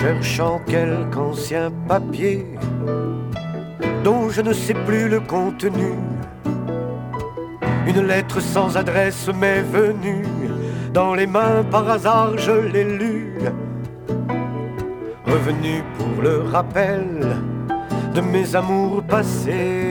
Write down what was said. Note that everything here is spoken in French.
cherchant quelque ancien papier dont je ne sais plus le contenu. Une lettre sans adresse m'est venue dans les mains, par hasard je l'ai lue. Revenu pour le rappel de mes amours passés,